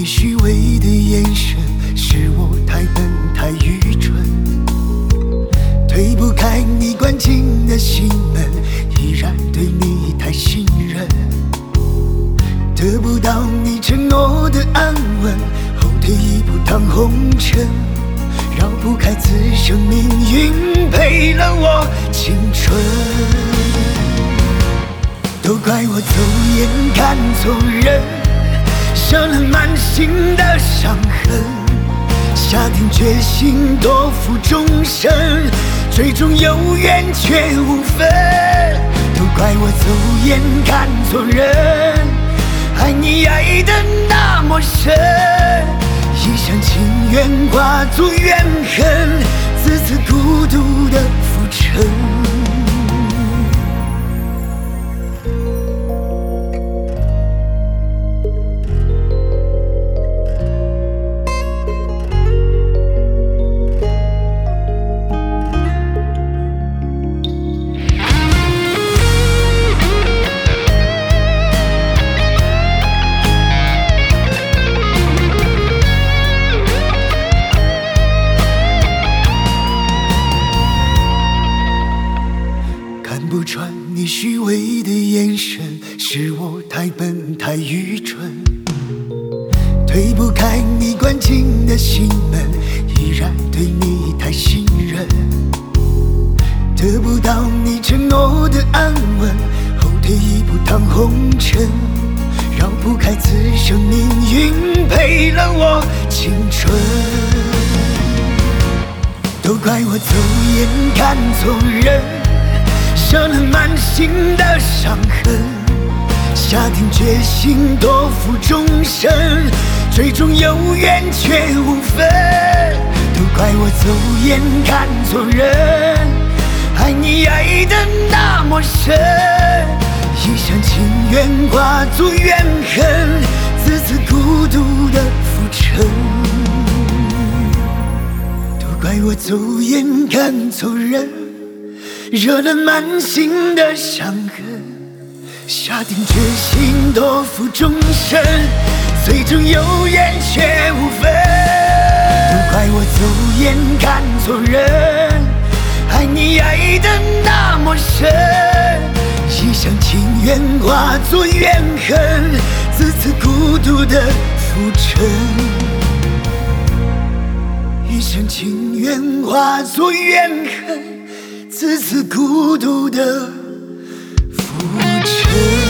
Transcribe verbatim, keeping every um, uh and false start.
你虚伪的眼神，是我太笨太愚蠢。推不开你关紧的心门，依然对你太信任。得不到你承诺的安稳，后退一步趟红尘。绕不开此生命运赔了我青春。都怪我走眼看错人，伤了满心的伤痕，下定决心多负众生，最终有缘却无分。都怪我走眼看错人，爱你爱得那么深，一厢情愿化作怨恨，自此孤独的浮沉。不穿你虚伪的眼神，是我太笨太愚蠢。推不开你关紧的心门，依然对你太信任。得不到你承诺的安稳，后退一步趟红尘。绕不开此生命运赔了我青春。都怪我走眼看错人，伤了满心的伤痕，下定决心多负众生，最终有缘却无分。都怪我走眼看错人，爱你爱得那么深，一厢情愿化作怨恨，自此孤独的浮沉。都怪我走眼看错人，惹了满心的伤痕，下定决心多负众生，最终有缘却无分。都怪我走眼看错人，爱你爱得那么深，一厢情愿化作怨恨，自此孤独的浮沉。一厢情愿化作怨恨，自此孤独的浮沉。